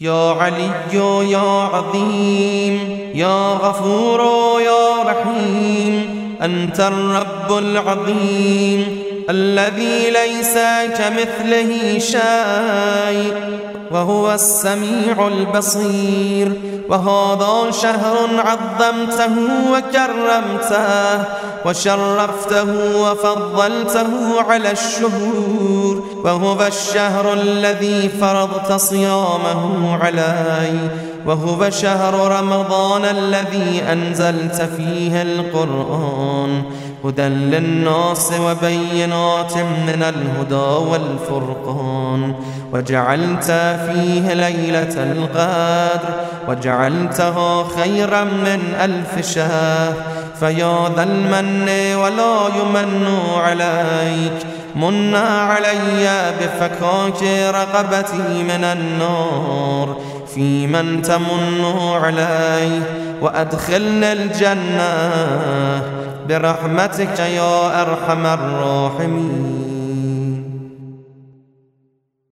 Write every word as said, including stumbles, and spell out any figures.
يا علي يا عظيم يا غفور يا رحيم، أنت الرب العظيم الذي ليس كمثله شيء وهو السميع البصير. وهذا شهر عظمته وكرمته وشرفته وفضلته على الشهور، وهو الشهر الذي فرضت صيامه علي، وهو شهر رمضان الذي أنزلت فيه القرآن هدى للناس وبينات من الهدى والفرقان، وجعلت فيه ليلة القدر وجعلتها خيرا من ألف شهر. فيا ذا المن ولا يمن عليك، من علي بفكاك رقبتي من النار في من تمن عليه، وأدخلنا الجنة برحمتك يا أرحم الراحمين.